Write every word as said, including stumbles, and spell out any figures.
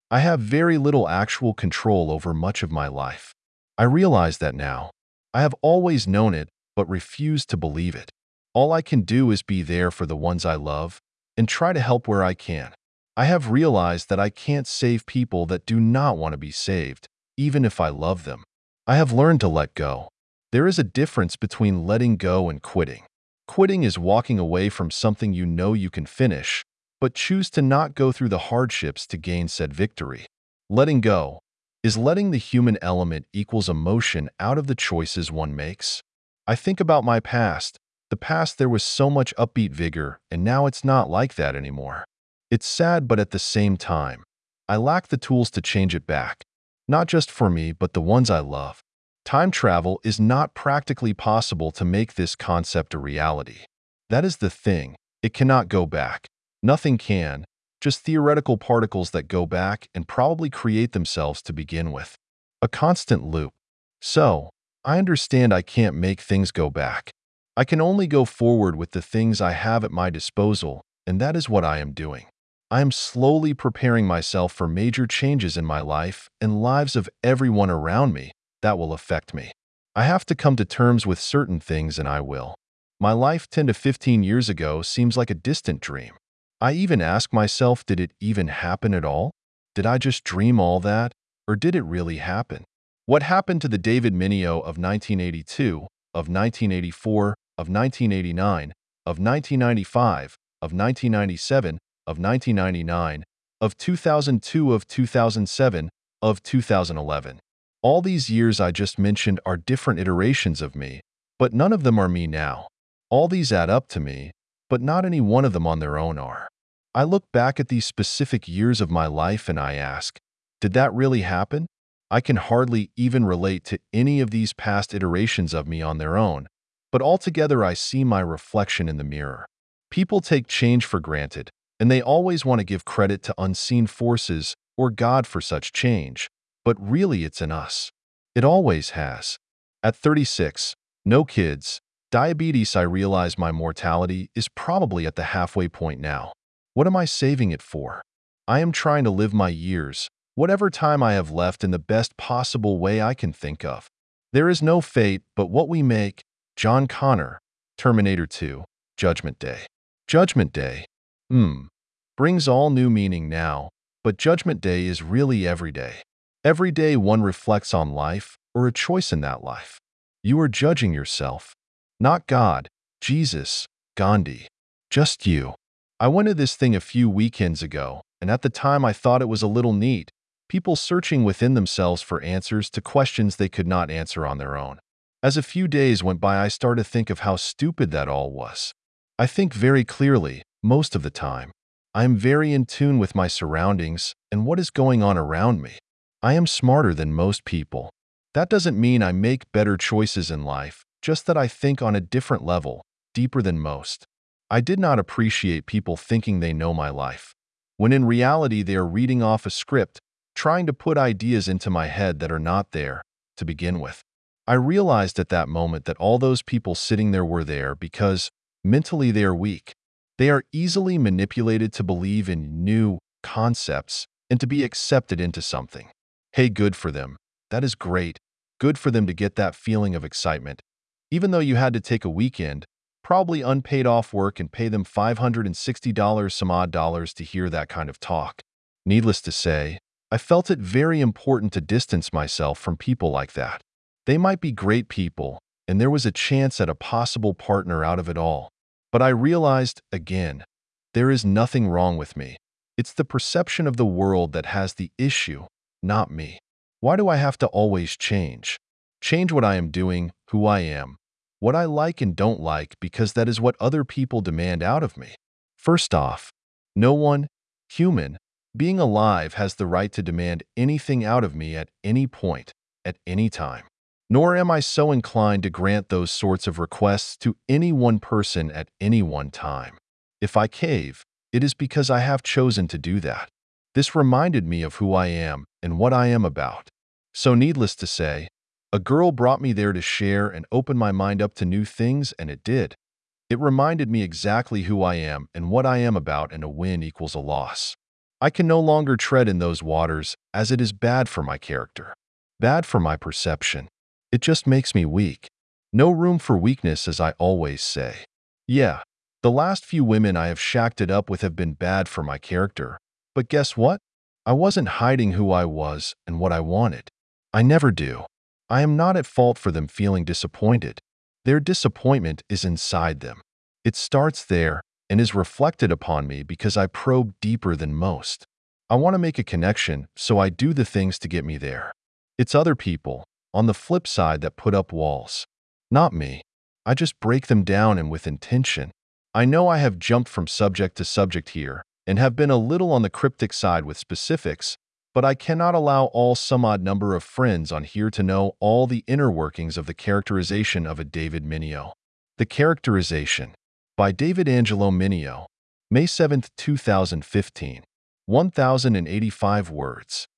I have very little actual control over much of my life. I realize that now. I have always known it, but refused to believe it. All I can do is be there for the ones I love and try to help where I can. I have realized that I can't save people that do not want to be saved, even if I love them. I have learned to let go. There is a difference between letting go and quitting. Quitting is walking away from something you know you can finish, but choose to not go through the hardships to gain said victory. Letting go is letting the human element equals emotion out of the choices one makes. I think about my past. The past there was so much upbeat vigor, and now it's not like that anymore. It's sad, but at the same time, I lack the tools to change it back. Not just for me, but the ones I love. Time travel is not practically possible to make this concept a reality. That is the thing. It cannot go back. Nothing can, just theoretical particles that go back and probably create themselves to begin with. A constant loop. So, I understand I can't make things go back. I can only go forward with the things I have at my disposal, and that is what I am doing. I am slowly preparing myself for major changes in my life and lives of everyone around me that will affect me. I have to come to terms with certain things, and I will. My life ten to fifteen years ago seems like a distant dream. I even ask myself, did it even happen at all? Did I just dream all that? Or did it really happen? What happened to the David Mineo of nineteen eighty-two, of nineteen eighty-four, of nineteen eighty-nine, of nineteen ninety-five, of nineteen ninety-seven, of nineteen ninety-nine, of two thousand two, of two thousand seven, of two thousand eleven? All these years I just mentioned are different iterations of me, but none of them are me now. All these add up to me, but not any one of them on their own are. I look back at these specific years of my life and I ask, did that really happen? I can hardly even relate to any of these past iterations of me on their own, but altogether I see my reflection in the mirror. People take change for granted, and they always want to give credit to unseen forces or God for such change, but really it's in us. It always has. At thirty-six, no kids, diabetes, I realize my mortality is probably at the halfway point now. What am I saving it for? I am trying to live my years, whatever time I have left, in the best possible way I can think of. There is no fate but what we make. John Connor, Terminator two, Judgment Day. Judgment Day, hmm, brings all new meaning now, but Judgment Day is really every day. Every day one reflects on life or a choice in that life. You are judging yourself. Not God, Jesus, Gandhi, just you. I went to this thing a few weekends ago, and at the time I thought it was a little neat. People searching within themselves for answers to questions they could not answer on their own. As a few days went by, I started to think of how stupid that all was. I think very clearly, most of the time. I am very in tune with my surroundings and what is going on around me. I am smarter than most people. That doesn't mean I make better choices in life, just that I think on a different level, deeper than most. I did not appreciate people thinking they know my life, when in reality they are reading off a script, trying to put ideas into my head that are not there, to begin with. I realized at that moment that all those people sitting there were there because, mentally, they are weak. They are easily manipulated to believe in new concepts and to be accepted into something. Hey, good for them. That is great. Good for them to get that feeling of excitement. Even though you had to take a weekend, probably unpaid off work, and pay them five hundred sixty dollars some odd dollars to hear that kind of talk. Needless to say, I felt it very important to distance myself from people like that. They might be great people, and there was a chance at a possible partner out of it all. But I realized, again, there is nothing wrong with me. It's the perception of the world that has the issue, not me. Why do I have to always change? Change what I am doing, who I am, what I like and don't like, because that is what other people demand out of me. First off, no one, human, being alive has the right to demand anything out of me at any point, at any time. Nor am I so inclined to grant those sorts of requests to any one person at any one time. If I cave, it is because I have chosen to do that. This reminded me of who I am and what I am about. So needless to say, a girl brought me there to share and open my mind up to new things, and it did. It reminded me exactly who I am and what I am about, and a win equals a loss. I can no longer tread in those waters as it is bad for my character, bad for my perception. It just makes me weak. No room for weakness, as I always say. Yeah, the last few women I have shacked it up with have been bad for my character. But guess what? I wasn't hiding who I was and what I wanted. I never do. I am not at fault for them feeling disappointed. Their disappointment is inside them. It starts there and is reflected upon me because I probe deeper than most. I want to make a connection, so I do the things to get me there. It's other people, on the flip side, that put up walls. Not me. I just break them down, and with intention. I know I have jumped from subject to subject here and have been a little on the cryptic side with specifics, but I cannot allow all some odd number of friends on here to know all the inner workings of the characterization of a David Minio. The Characterization by David Angelo Minio, May seventh, two thousand fifteen. one thousand eighty-five words.